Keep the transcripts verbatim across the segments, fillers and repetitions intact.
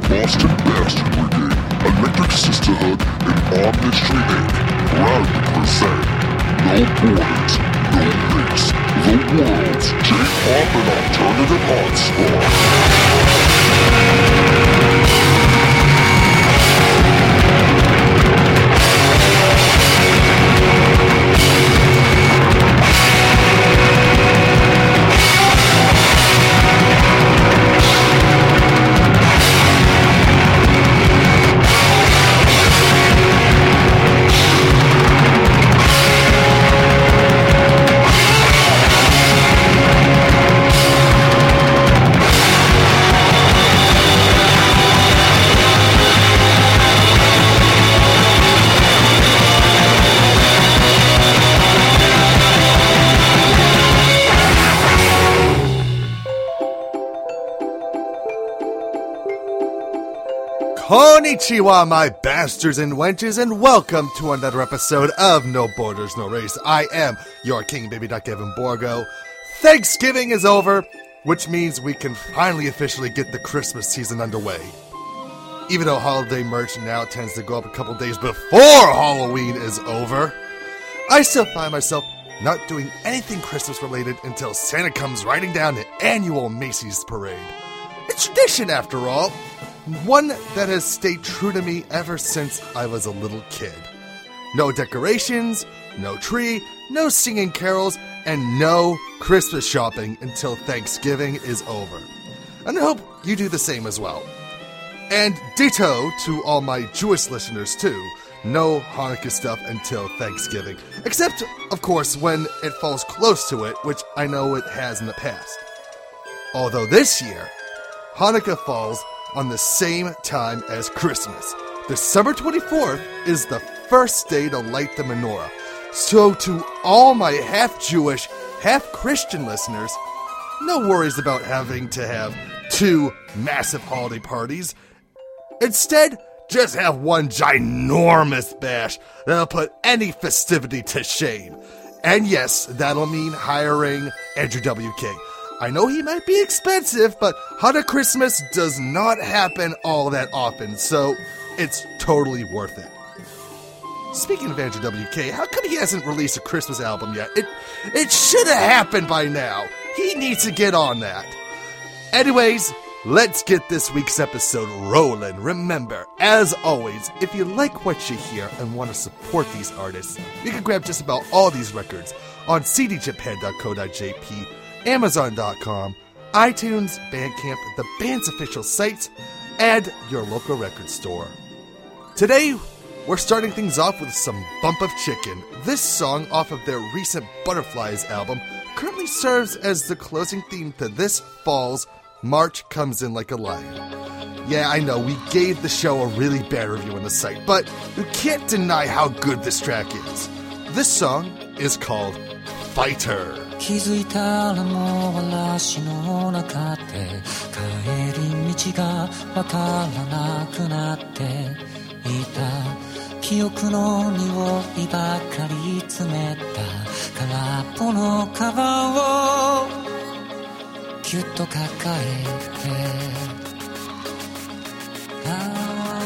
Boston Bastard Brigade, Electric Sisterhood, and Omnistry Incorporated proudly present No Borders, No Links, The World's J-Pop and Alternative Hotspot. Konnichiwa, my bastards and wenches, and welcome to another episode of No Borders, No Race. I am your King Baby Duck Evan Borgo. Thanksgiving is over, which means we can finally officially get the Christmas season underway. Even though holiday merch now tends to go up a couple days before Halloween is over, I still find myself not doing anything Christmas related until Santa comes riding down the annual Macy's parade. It's tradition, after all. One that has stayed true to me ever since I was a little kid. No decorations, no tree, no singing carols, and no Christmas shopping until Thanksgiving is over. And I hope you do the same as well. And ditto to all my Jewish listeners too. No Hanukkah stuff until Thanksgiving. Except, of course, when it falls close to it, which I know it has in the past. Although this year, Hanukkah falls on the same time as Christmas. December twenty-fourth is the first day to light the menorah. So to all my half-Jewish, half-Christian listeners, no worries about having to have two massive holiday parties. Instead, just have one ginormous bash that'll put any festivity to shame. And yes, that'll mean hiring Andrew W K. I know he might be expensive, but Hanukkah Christmas does not happen all that often, so it's totally worth it. Speaking of Andrew W K, how come he hasn't released a Christmas album yet? It it should have happened by now. He needs to get on that. Anyways, let's get this week's episode rolling. Remember, as always, if you like what you hear and want to support these artists, you can grab just about all these records on c d japan dot co dot j p, Amazon dot com, iTunes, Bandcamp, the band's official sites, and your local record store. Today, we're starting things off with some Bump of Chicken. This song off of their recent Butterflies album currently serves as the closing theme to this fall's March Comes In Like a Lion. Yeah, I know, we gave the show a really bad review on the site, but you can't deny how good this track is. This song is called Fighter. 気づいたらもう嵐の中で帰り道がわからなくなっていた記憶の匂いばかり詰めた空っぽのカバンをぎゅっと抱えてあ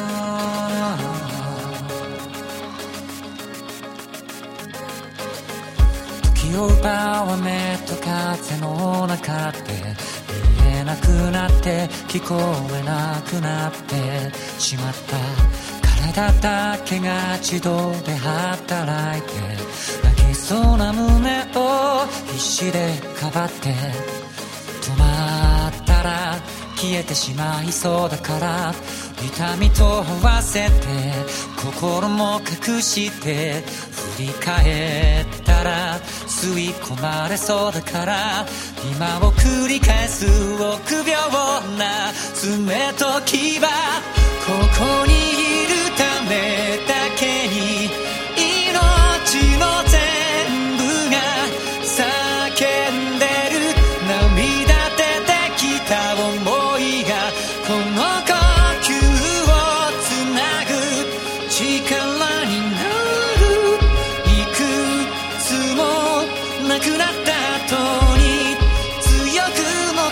時を奪う雨と風の中で見えなくなって聞こえなくなってしまった体だけが自動で働いて泣きそうな胸を必死でかばって止まったら消えてしまいそうだから痛みと合わせて心も隠して振り返ったら吸い込まれそうだから今を繰り返す臆病な爪と牙ここにいるためだけに命の全部が叫んでる涙出てきた想いがこの呼吸をつなぐ力になるいくつもなくなった後に強く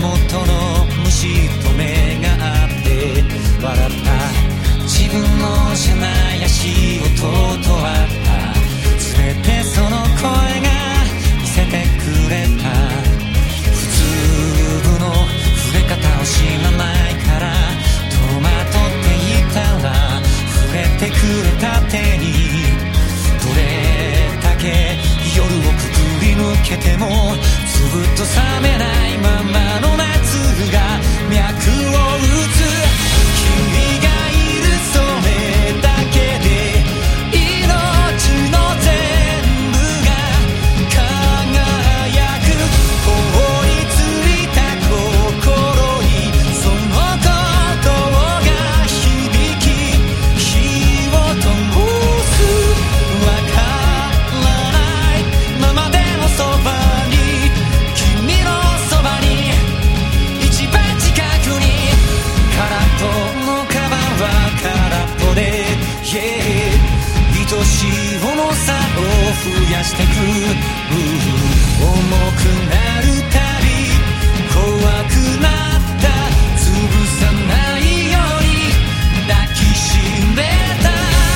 元の虫と目が合って笑った。自分の知らない足音とあった全てその声が見せてくれた。普通の触れ方を知らないから戸惑っていたら触れてくれた手にどれだけ夜をくぐり抜けてもずっと冷めないままの夏が脈を打つ。君がいるそれだけで命の全部が輝く。凍りついた心にそのことが響き火を灯す。わからないままでもそばに君のそばに一番近くに空っぽのカバンは空っぽで、yeah、愛しい重さを増やしてく、重くなるたび怖くなった潰さないように抱きしめた。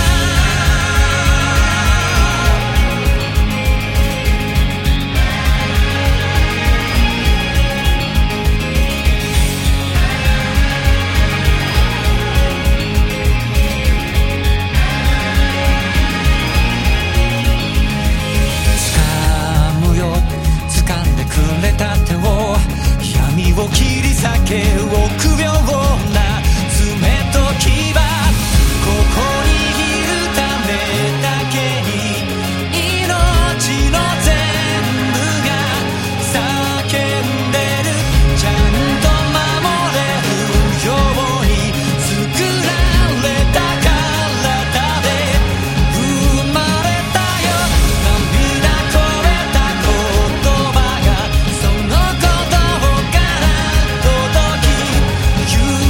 掴むよ掴んでくれた手を闇を切り裂け臆病な爪と牙ここにいるためだけに命の全部が叫んでる。ちゃんと守れるように作られた体で生まれたよ。涙これた言葉がその鼓動から届き勇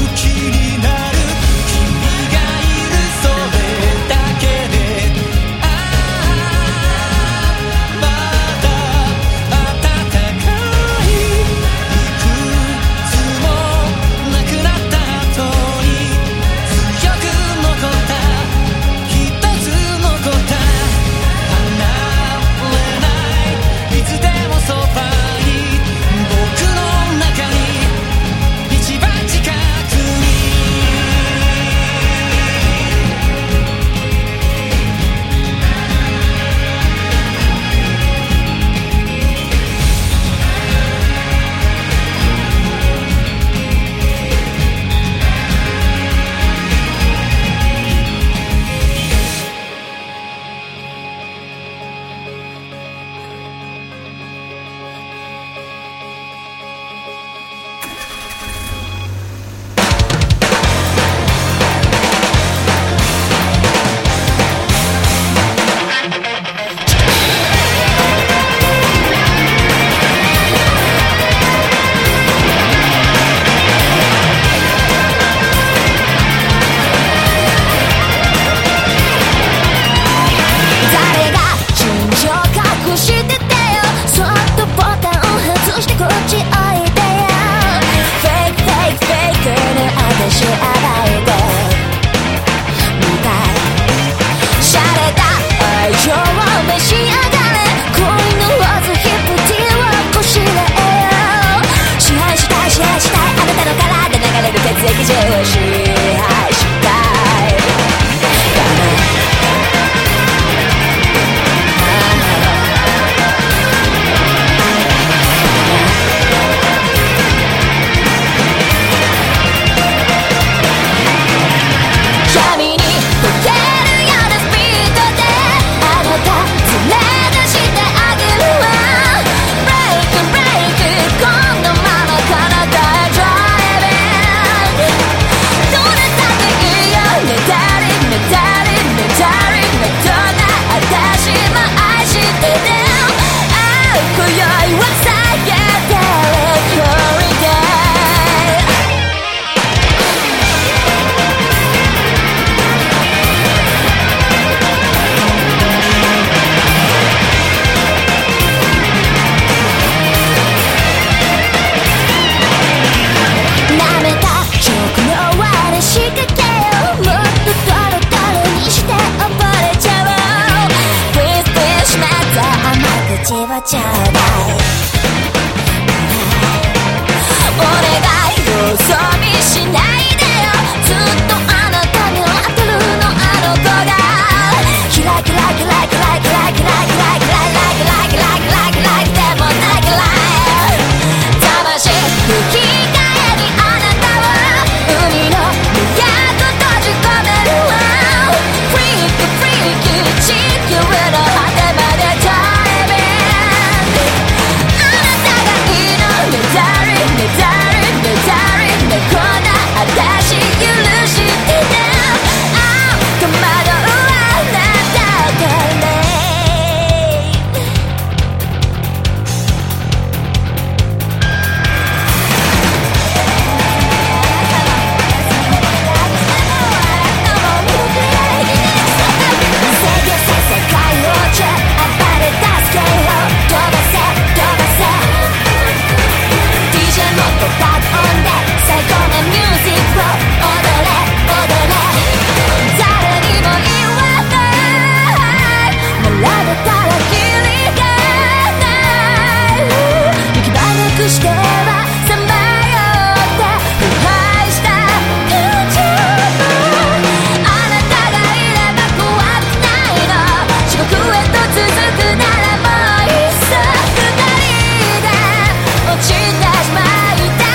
くしてはさまよって腐敗した宇宙もあなたがいれば怖くないの地獄へと続くならもういっそ二人で落ちてしまいた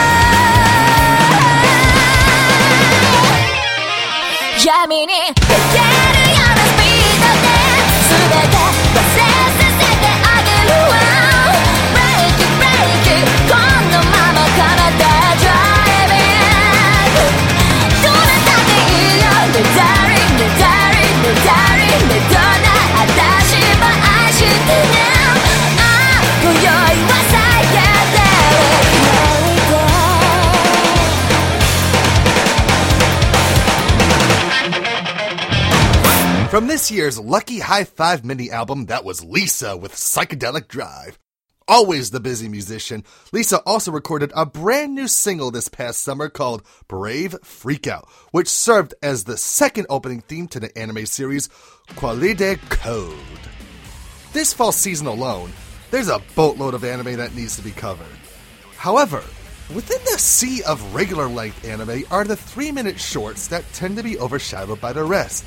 い闇に出てるようなスピードで全て忘れさせてあげるわ Break it, break it このままかなた Driving どうなったっていいよ The Darling, The Darling, The Darling でどんな私も愛してねああ今宵は最低で From this year's Lucky High Five mini album, that was Lisa with Psychedelic Drive. Always the busy musician, Lisa also recorded a brand new single this past summer called Brave Freakout, which served as the second opening theme to the anime series Qualide Code. This fall season alone, there's a boatload of anime that needs to be covered. However, within the sea of regular-length anime are the three-minute shorts that tend to be overshadowed by the rest.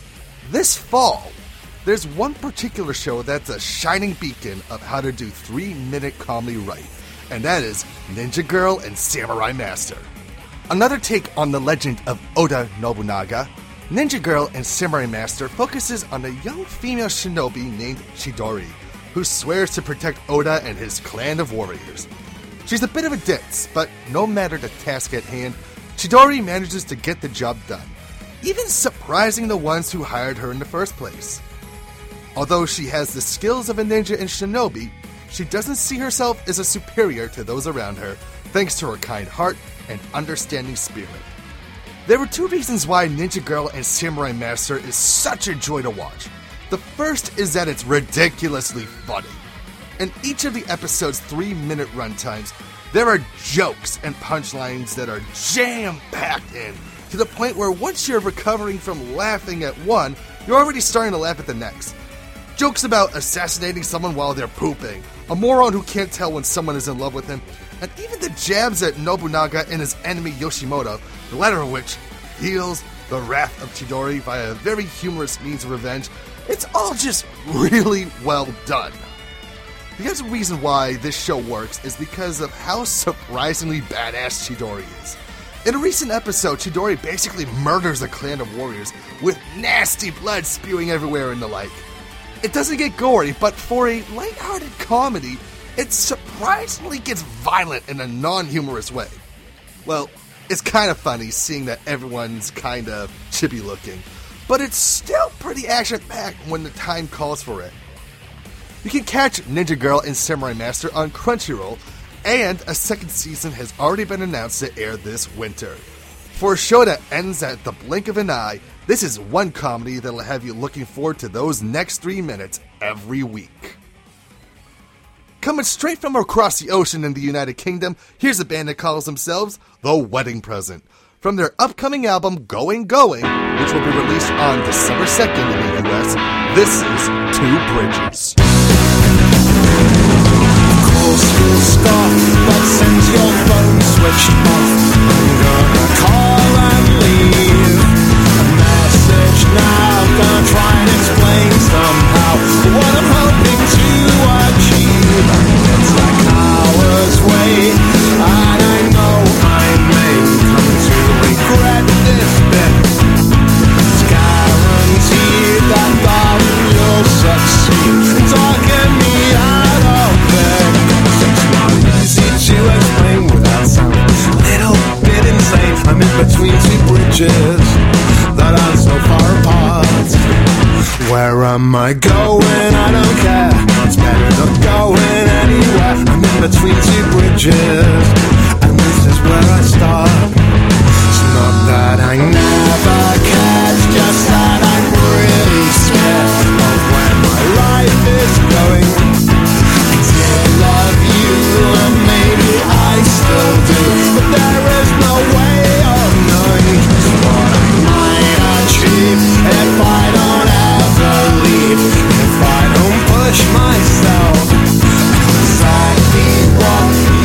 This fall, there's one particular show that's a shining beacon of how to do three-minute comedy right, and that is Ninja Girl and Samurai Master. Another take on the legend of Oda Nobunaga, Ninja Girl and Samurai Master focuses on a young female shinobi named Chidori, who swears to protect Oda and his clan of warriors. She's a bit of a ditz, but no matter the task at hand, Chidori manages to get the job done, even surprising the ones who hired her in the first place. Although she has the skills of a ninja and shinobi, she doesn't see herself as a superior to those around her, thanks to her kind heart and understanding spirit. There were two reasons why Ninja Girl and Samurai Master is such a joy to watch. The first is that it's ridiculously funny. In each of the episode's three-minute runtimes, there are jokes and punchlines that are jam-packed in, to the point where once you're recovering from laughing at one, you're already starting to laugh at the next. Jokes about assassinating someone while they're pooping, a moron who can't tell when someone is in love with him, and even the jabs at Nobunaga and his enemy Yoshimoto, the latter of which heals the wrath of Chidori via a very humorous means of revenge. It's all just really well done. The other reason why this show works is because of how surprisingly badass Chidori is. In a recent episode, Chidori basically murders a clan of warriors with nasty blood spewing everywhere and the like. It doesn't get gory, but for a lighthearted comedy, it surprisingly gets violent in a non-humorous way. Well, it's kind of funny seeing that everyone's kind of chippy looking, but it's still pretty action-packed when the time calls for it. You can catch Ninja Girl and Samurai Master on Crunchyroll, and a second season has already been announced to air this winter. For a show that ends at the blink of an eye, this is one comedy that'll have you looking forward to those next three minutes every week. Coming straight from across the ocean in the United Kingdom, here's a band that calls themselves The Wedding Present, from their upcoming album Going Going, which will be released on December second in the U S. This is Two Bridges. Will stop, but since your phone switched off, I'm gonna call and leave a message now. Gonna try and explain somehow what I'm hoping to achieve. It's like hours wait, and I know I may come to regret this bit. It's guaranteed that darling you'll succeed in talking me out of it. To explain without sounding a little bit insane. I'm in between two bridges that are so far apart. Where am I going? I don't care. It's better not going anywhere. I'm in between two bridges, and this is where I start. It's not that I never cared, just that I'm really scared of where my life is going. I did love you, and maybe I still do, but there is no way of knowing what I might achieve if I don't ever leave, if I don't push myself. Exactly what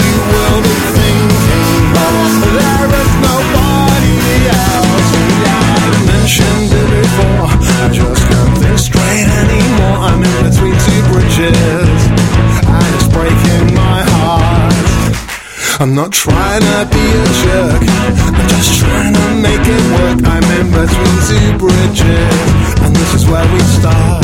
I'm not trying to be a jerk, I'm just trying to make it work. I'm in between two bridges, and this is where we start.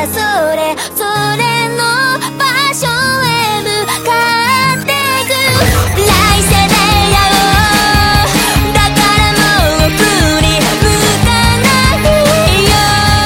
それぞれの場所へ向かってく来世でやろうだからもう振り向かないよ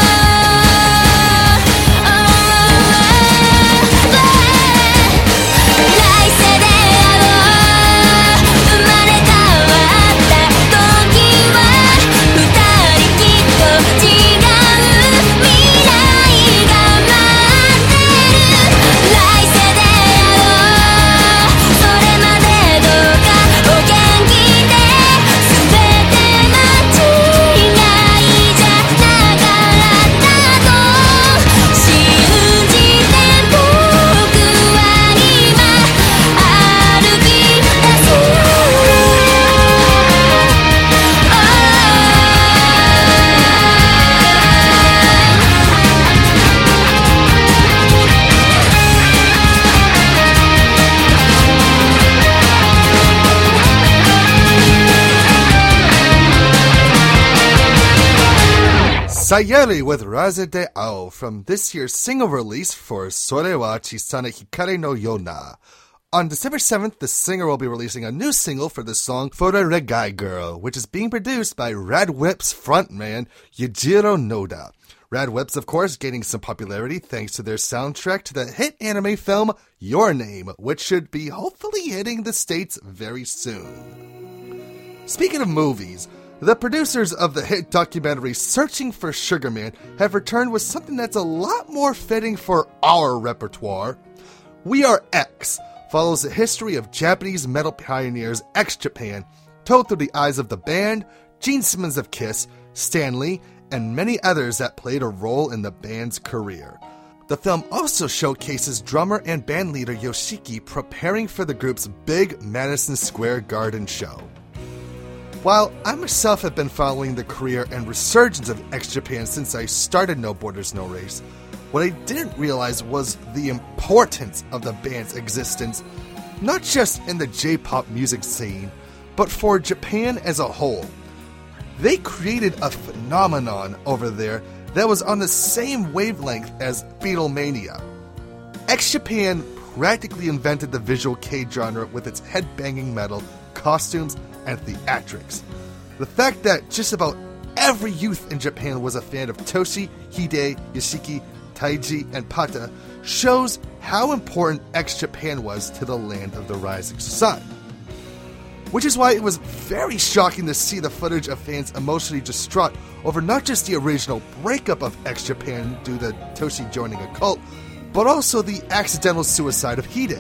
来世でやろう生まれ変わった時は二人きっと違う未来が待ってる来世でやろうそれまでどうかお元気で全て間違いじゃなかったと信じて僕は今歩き出す Sayuri with Raze de Ao from this year's single release for Sore wa Chisane Hikari no Yona. On December seventh, the singer will be releasing a new single for the song For a Regai Girl, which is being produced by Rad Whip's frontman Yujiro Noda. Rad Whips, of course, gaining some popularity thanks to their soundtrack to the hit anime film Your Name, which should be hopefully hitting the States very soon. Speaking of movies, the producers of the hit documentary Searching for Sugar Man have returned with something that's a lot more fitting for our repertoire. We Are X follows the history of Japanese metal pioneers X Japan, told through the eyes of the band, Gene Simmons of Kiss, Stan Lee, and many others that played a role in the band's career. The film also showcases drummer and bandleader Yoshiki preparing for the group's big Madison Square Garden show. While I myself have been following the career and resurgence of X Japan since I started No Borders, No Race, what I didn't realize was the importance of the band's existence, not just in the J-pop music scene, but for Japan as a whole. They created a phenomenon over there that was on the same wavelength as Beatlemania. X Japan practically invented the visual K genre with its headbanging metal, costumes, and theatrics. The fact that just about every youth in Japan was a fan of Toshi, Hide, Yoshiki, Taiji, and Pata shows how important X Japan was to the land of the rising sun. Which is why it was very shocking to see the footage of fans emotionally distraught over not just the original breakup of X Japan due to Toshi joining a cult, but also the accidental suicide of Hide.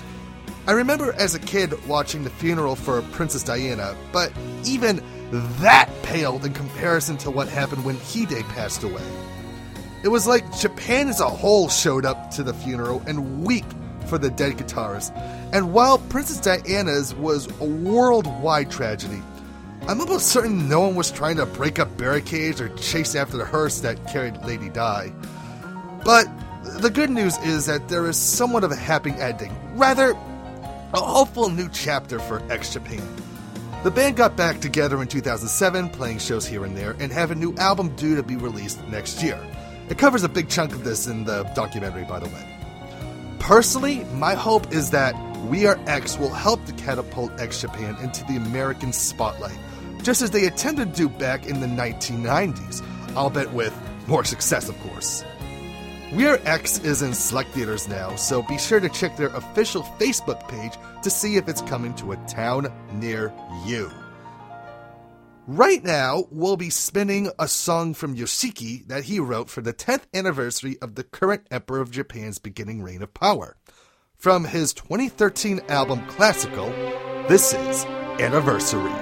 I remember as a kid watching the funeral for Princess Diana, but even that paled in comparison to what happened when Hide passed away. It was like Japan as a whole showed up to the funeral and wept for the dead guitarist, and while Princess Diana's was a worldwide tragedy, I'm almost certain no one was trying to break up barricades or chase after the hearse that carried Lady Di. But the good news is that there is somewhat of a happy ending, rather a hopeful new chapter for X Japan. The band got back together in two thousand seven, playing shows here and there, and have a new album due to be released next year. It covers a big chunk of this in the documentary, by the way. Personally, my hope is that We Are X will help to catapult X Japan into the American spotlight, just as they attempted to do back in the nineteen nineties, albeit with more success, of course. We Are X is in select theaters now, so be sure to check their official Facebook page to see if it's coming to a town near you. Right now, we'll be spinning a song from Yoshiki that he wrote for the tenth anniversary of the current Emperor of Japan's beginning reign of power. From his twenty thirteen album Classical, this is Anniversary.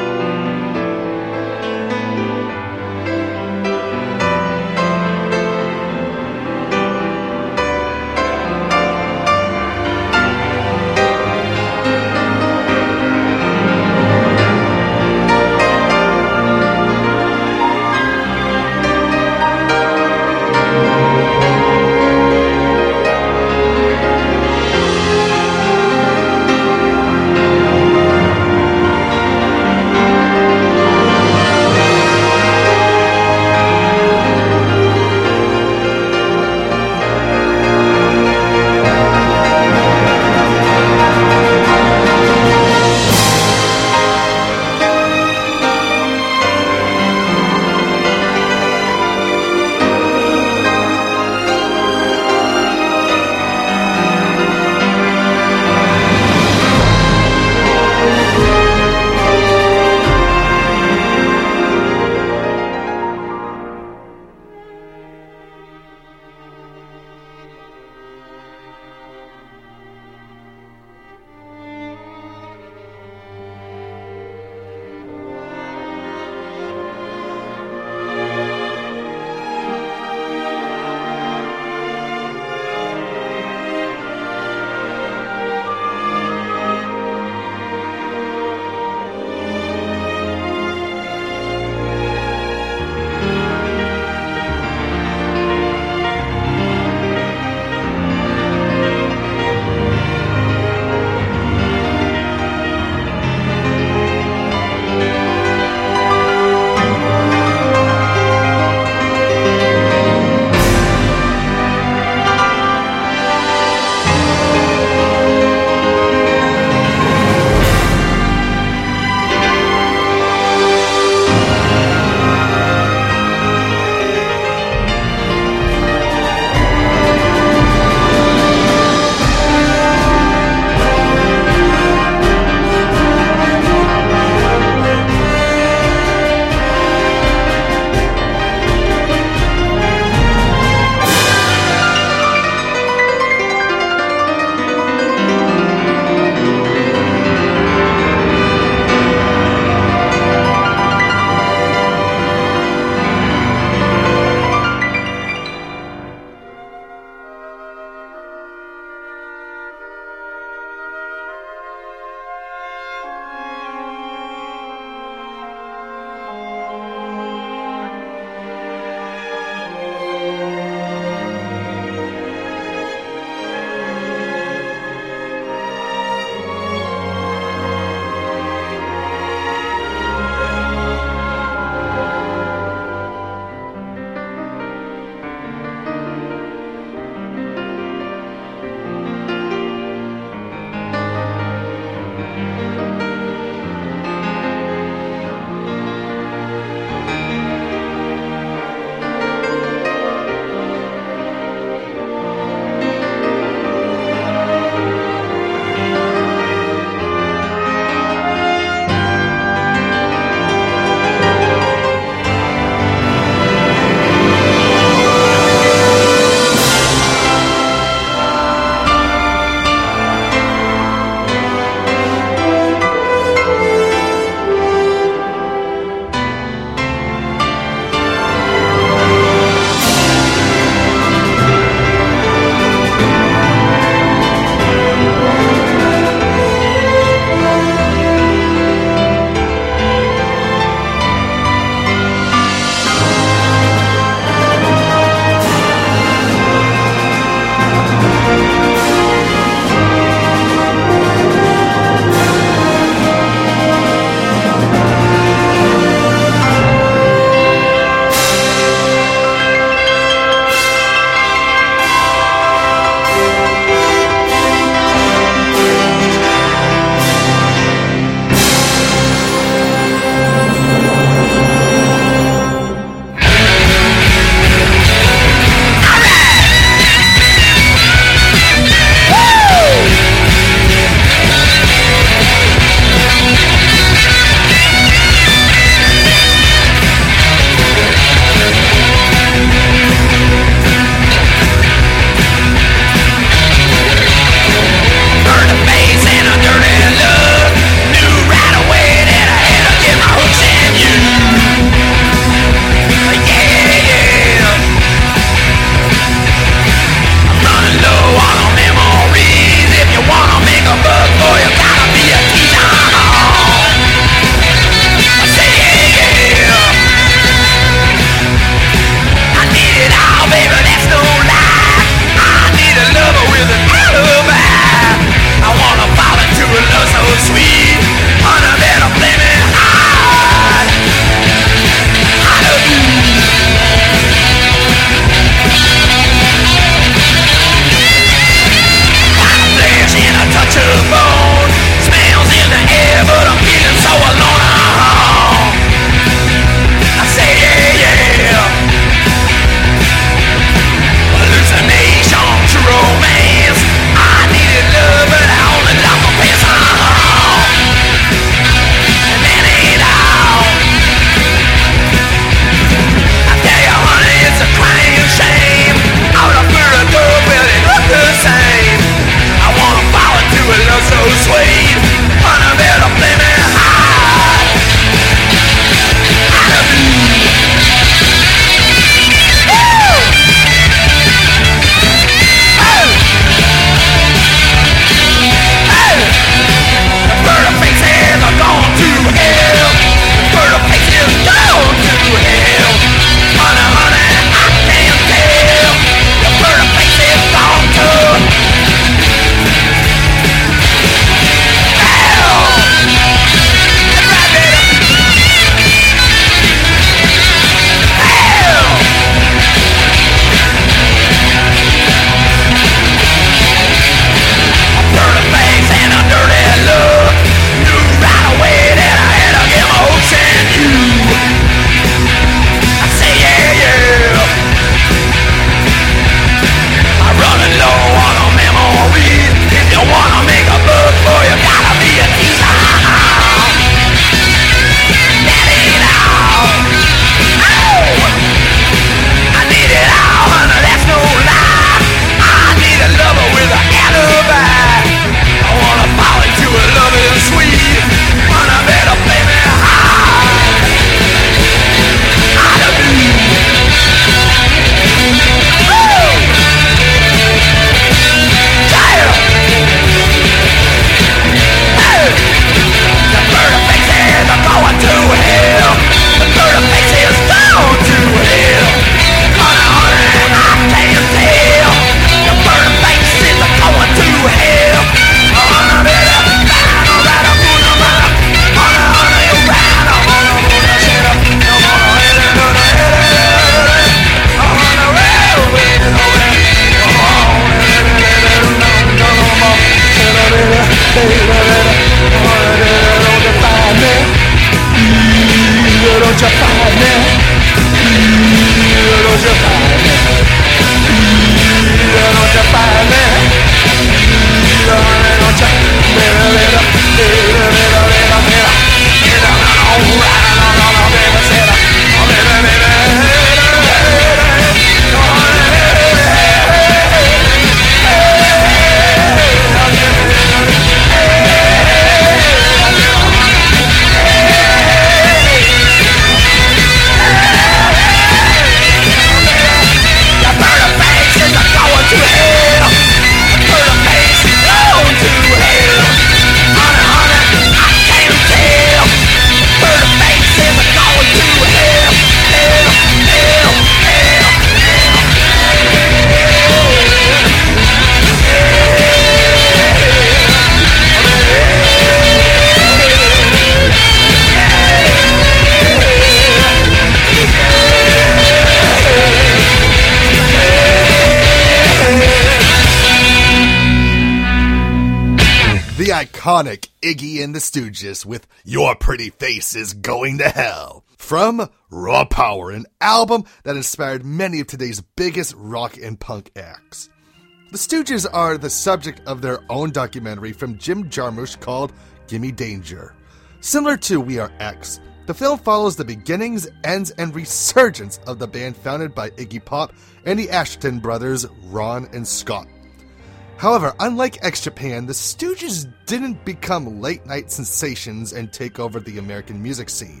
the iconic Iggy and the Stooges with Your Pretty Face is Going to Hell. From Raw Power, an album that inspired many of today's biggest rock and punk acts. The Stooges are the subject of their own documentary from Jim Jarmusch called Gimme Danger. Similar to We Are X, the film follows the beginnings, ends, and resurgence of the band founded by Iggy Pop and the Asheton brothers, Ron and Scott. However, unlike X Japan, the Stooges didn't become late-night sensations and take over the American music scene.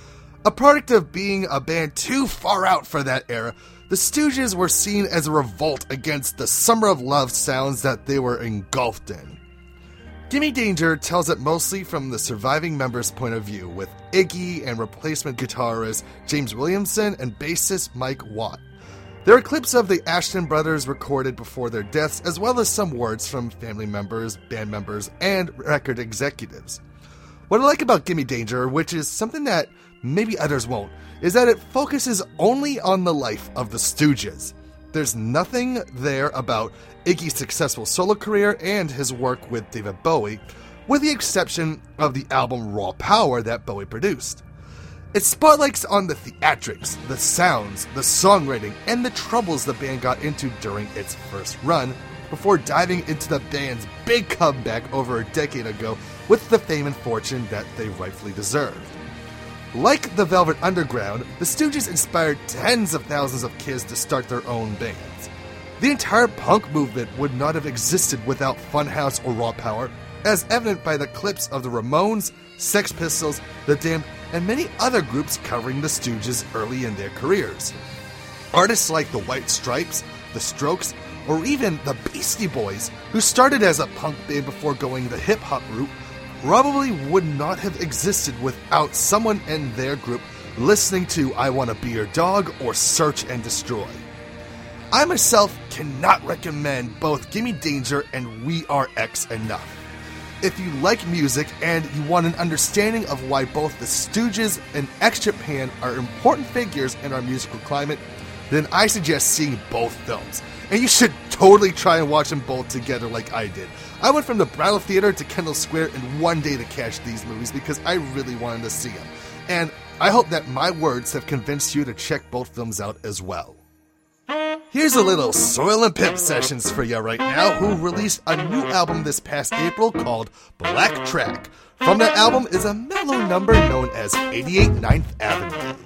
A product of being a band too far out for that era, the Stooges were seen as a revolt against the Summer of Love sounds that they were engulfed in. Gimme Danger tells it mostly from the surviving members' point of view, with Iggy and replacement guitarist James Williamson and bassist Mike Watt. There are clips of the Asheton brothers recorded before their deaths, as well as some words from family members, band members, and record executives. What I like about Gimme Danger, which is something that maybe others won't, is that it focuses only on the life of the Stooges. There's nothing there about Iggy's successful solo career and his work with David Bowie, with the exception of the album Raw Power that Bowie produced. It spotlights on the theatrics, the sounds, the songwriting, and the troubles the band got into during its first run, before diving into the band's big comeback over a decade ago with the fame and fortune that they rightfully deserved. Like the Velvet Underground, the Stooges inspired tens of thousands of kids to start their own bands. The entire punk movement would not have existed without Funhouse or Raw Power, as evident by the clips of the Ramones, Sex Pistols, The Damned, and many other groups covering the Stooges early in their careers. Artists like the White Stripes, the Strokes, or even the Beastie Boys, who started as a punk band before going the hip-hop route, probably would not have existed without someone in their group listening to I Wanna Be Your Dog or Search and Destroy. I myself cannot recommend both Gimme Danger and We Are X enough. If you like music and you want an understanding of why both the Stooges and X Japan are important figures in our musical climate, then I suggest seeing both films. And you should totally try and watch them both together like I did. I went from the Brattle Theater to Kendall Square in one day to catch these movies because I really wanted to see them. And I hope that my words have convinced you to check both films out as well. Here's a little Soil and Pimp Sessions for you right now, who released a new album this past April called Black Track. From that album is a mellow number known as eighty-eight ninth Avenue.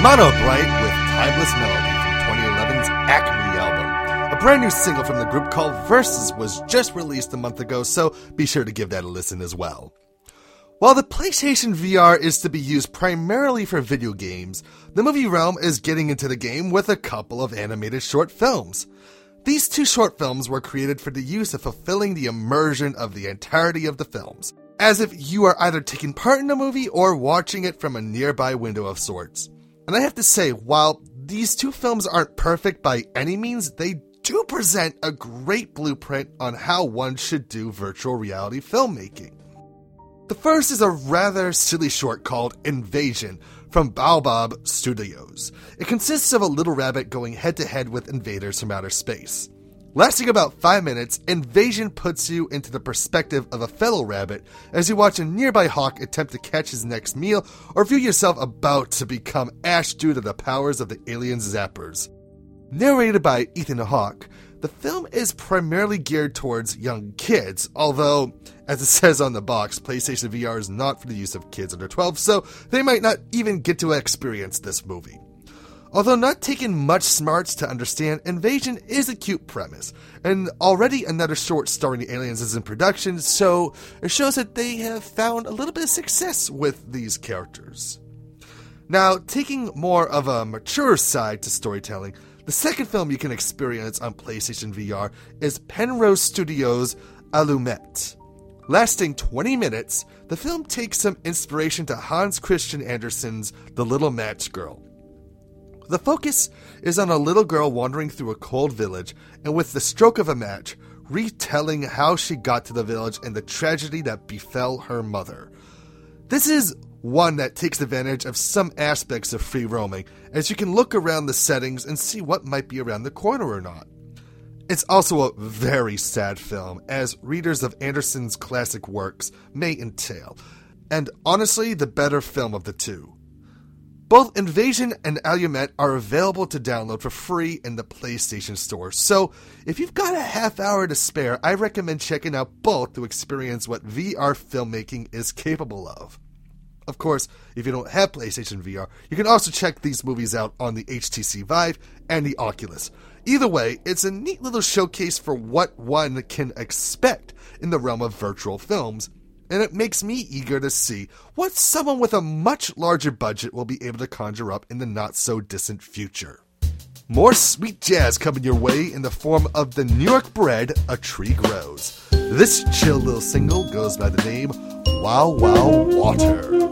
Mono Bright with Timeless Melody from twenty eleven's Acme album. A brand new single from the group called Versus was just released a month ago, so be sure to give that a listen as well. While the PlayStation V R is to be used primarily for video games, the movie realm is getting into the game with a couple of animated short films. These two short films were created for the use of fulfilling the immersion of the entirety of the films, as if you are either taking part in the movie or watching it from a nearby window of sorts. And I have to say, while these two films aren't perfect by any means, they do present a great blueprint on how one should do virtual reality filmmaking. The first is a rather silly short called Invasion from Baobab Studios. It consists of a little rabbit going head-to-head with invaders from outer space. Lasting about five minutes, Invasion puts you into the perspective of a fellow rabbit as you watch a nearby hawk attempt to catch his next meal or view yourself about to become ash due to the powers of the alien zappers. Narrated by Ethan Hawke, the film is primarily geared towards young kids, although, as it says on the box, PlayStation V R is not for the use of kids under twelve, so they might not even get to experience this movie. Although not taking much smarts to understand, Invasion is a cute premise, and already another short starring the aliens is in production, so it shows that they have found a little bit of success with these characters. Now, taking more of a mature side to storytelling, the second film you can experience on PlayStation V R is Penrose Studios' Allumette. Lasting twenty minutes, the film takes some inspiration to Hans Christian Andersen's The Little Match Girl. The focus is on a little girl wandering through a cold village, and with the stroke of a match, retelling how she got to the village and the tragedy that befell her mother. This is one that takes advantage of some aspects of free roaming, as you can look around the settings and see what might be around the corner or not. It's also a very sad film, as readers of Andersen's classic works may entail, and honestly the better film of the two. Both Invasion and Allumette are available to download for free in the PlayStation Store, so if you've got a half hour to spare, I recommend checking out both to experience what V R filmmaking is capable of. Of course, if you don't have PlayStation V R, you can also check these movies out on the H T C Vive and the Oculus. Either way, it's a neat little showcase for what one can expect in the realm of virtual films, and it makes me eager to see what someone with a much larger budget will be able to conjure up in the not-so-distant future. More sweet jazz coming your way in the form of the New York bred A Tree Grows. This chill little single goes by the name Wow Wow Water.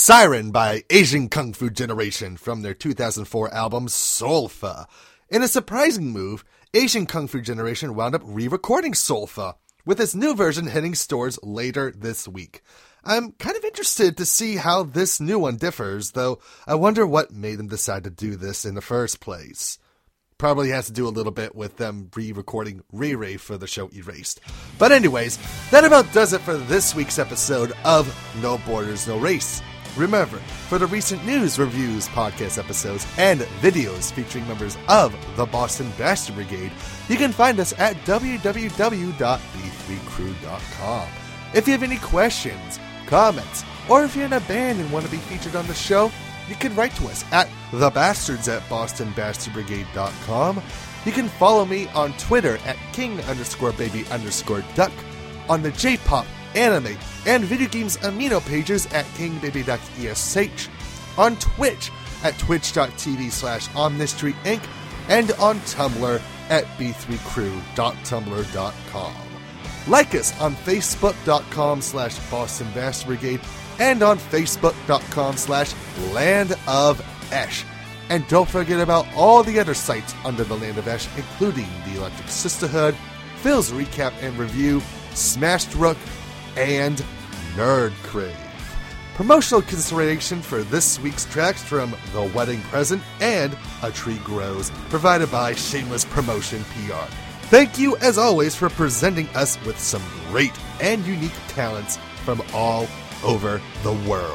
Siren by Asian Kung Fu Generation from their two thousand four album Solfa. In a surprising move, Asian Kung Fu Generation wound up re-recording Solfa, with its new version hitting stores later this week. I'm kind of interested to see how this new one differs, though I wonder what made them decide to do this in the first place. Probably has to do a little bit with them re-recording Ray Ray for the show Erased. But anyways, that about does it for this week's episode of No Borders, No Race. Remember, for the recent news, reviews, podcast episodes, and videos featuring members of the Boston Bastard Brigade, you can find us at w w w dot b three crew dot com. If you have any questions, comments, or if you're in a band and want to be featured on the show, you can write to us at thebastards at boston bastard brigade dot com. You can follow me on Twitter at king underscore baby underscore duck, on the J-pop, anime, and video games amino pages at kingbabyduckesh, on Twitch at twitch.tv slash omnistryinc, and on Tumblr at b three crew dot tumblr dot com. Like us on facebook.com slash Boston Bastard Brigade and on facebook.com slash Land of Esh. And don't forget about all the other sites under the Land of Esh, including the Electric Sisterhood, Phil's Recap and Review, Smashed Rook, and Nerd Crave. Promotional consideration for this week's tracks from The Wedding Present and A Tree Grows, provided by Shameless Promotion P R. Thank you, as always, for presenting us with some great and unique talents from all over the world.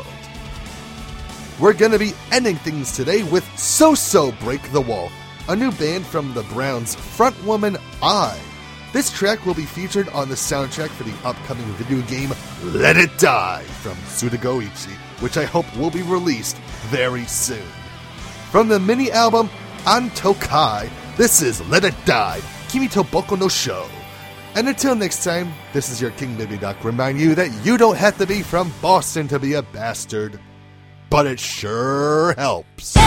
We're going to be ending things today with So So Break the Wall, a new band from the Browns' frontwoman I. This track will be featured on the soundtrack for the upcoming video game Let It Die from Sudagoichi, which I hope will be released very soon. From the mini-album Antokai, this is Let It Die, Kimi to Boko no Sho. And until next time, this is your King Baby Duck, remind you that you don't have to be from Boston to be a bastard, but it sure helps.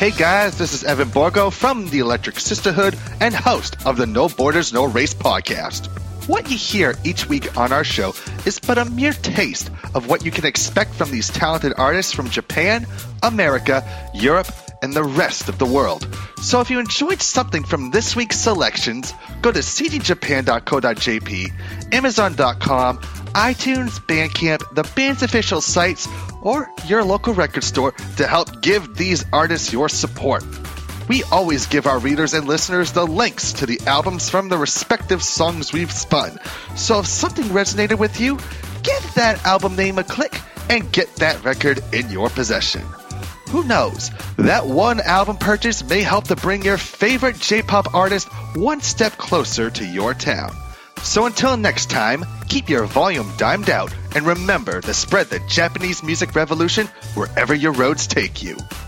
Hey guys, this is Evan Borgo from the Electric Sisterhood and host of the No Borders, No Race podcast. What you hear each week on our show is but a mere taste of what you can expect from these talented artists from Japan, America, Europe, and the rest of the world. So if you enjoyed something from this week's selections, go to c d japan dot co dot j p, amazon dot com, iTunes, Bandcamp, the band's official sites, or your local record store to help give these artists your support. We always give our readers and listeners the links to the albums from the respective songs we've spun. So if something resonated with you, give that album name a click and get that record in your possession. Who knows? That one album purchase may help to bring your favorite J-pop artist one step closer to your town. So until next time, keep your volume dimed out and remember to spread the Japanese music revolution wherever your roads take you.